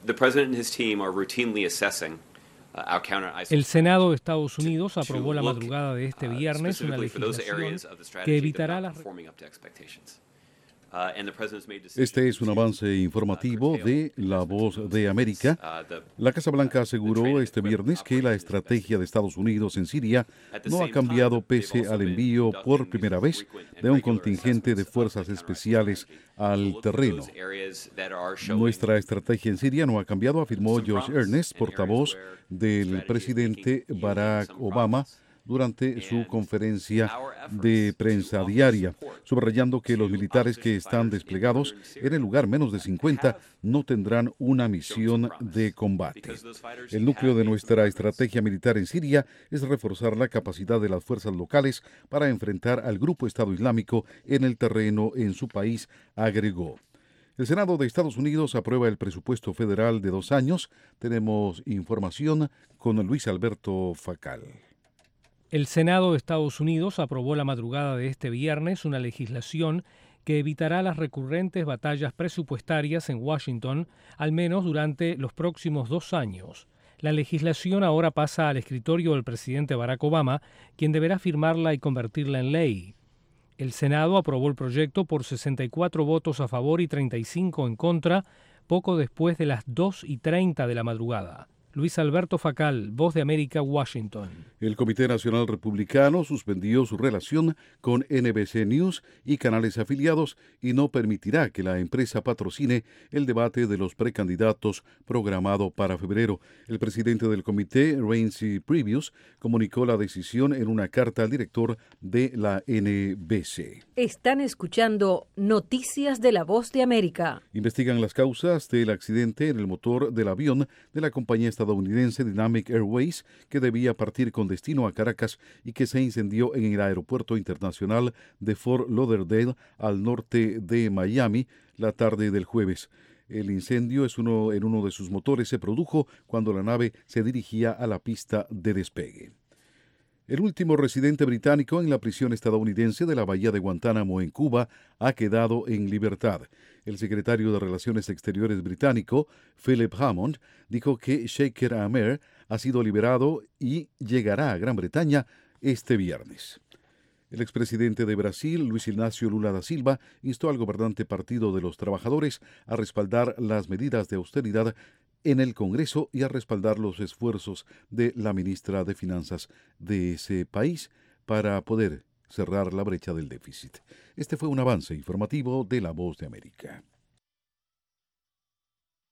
El Senado de Estados Unidos aprobó la madrugada de este viernes una legislación que evitará las... Este es un avance informativo de La Voz de América. La Casa Blanca aseguró este viernes que la estrategia de Estados Unidos en Siria no ha cambiado pese al envío por primera vez de un contingente de fuerzas especiales al terreno. Nuestra estrategia en Siria no ha cambiado, afirmó Josh Earnest, portavoz del presidente Barack Obama, durante su conferencia de prensa diaria, subrayando que los militares que están desplegados en el lugar menos de 50 no tendrán una misión de combate. El núcleo de nuestra estrategia militar en Siria es reforzar la capacidad de las fuerzas locales para enfrentar al grupo Estado Islámico en el terreno en su país, agregó. El Senado de Estados Unidos aprueba el presupuesto federal de 2 años. Tenemos información con Luis Alberto Facal. El Senado de Estados Unidos aprobó la madrugada de este viernes una legislación que evitará las recurrentes batallas presupuestarias en Washington, al menos durante los próximos 2 años. La legislación ahora pasa al escritorio del presidente Barack Obama, quien deberá firmarla y convertirla en ley. El Senado aprobó el proyecto por 64 votos a favor y 35 en contra, poco después de las 2:30 de la madrugada. Luis Alberto Facal, Voz de América, Washington. El Comité Nacional Republicano suspendió su relación con NBC News y canales afiliados y no permitirá que la empresa patrocine el debate de los precandidatos programado para febrero. El presidente del comité, Reince Priebus, comunicó la decisión en una carta al director de la NBC. Están escuchando Noticias de la Voz de América. Investigan las causas del accidente en el motor del avión de la compañía estadounidense Dynamic Airways, que debía partir con destino a Caracas y que se incendió en el aeropuerto internacional de Fort Lauderdale, al norte de Miami, la tarde del jueves. El incendio en uno de sus motores se produjo cuando la nave se dirigía a la pista de despegue. El último residente británico en la prisión estadounidense de la bahía de Guantánamo en Cuba ha quedado en libertad. El secretario de Relaciones Exteriores británico, Philip Hammond, dijo que Sheikh Ahmed ha sido liberado y llegará a Gran Bretaña este viernes. El expresidente de Brasil, Luis Ignacio Lula da Silva, instó al gobernante Partido de los Trabajadores a respaldar las medidas de austeridad en el Congreso y a respaldar los esfuerzos de la ministra de Finanzas de ese país para poder cerrar la brecha del déficit. Este fue un avance informativo de La Voz de América.